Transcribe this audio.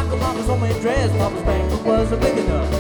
Cause Mama's homemade dress, Papa's bank wasn't big enough.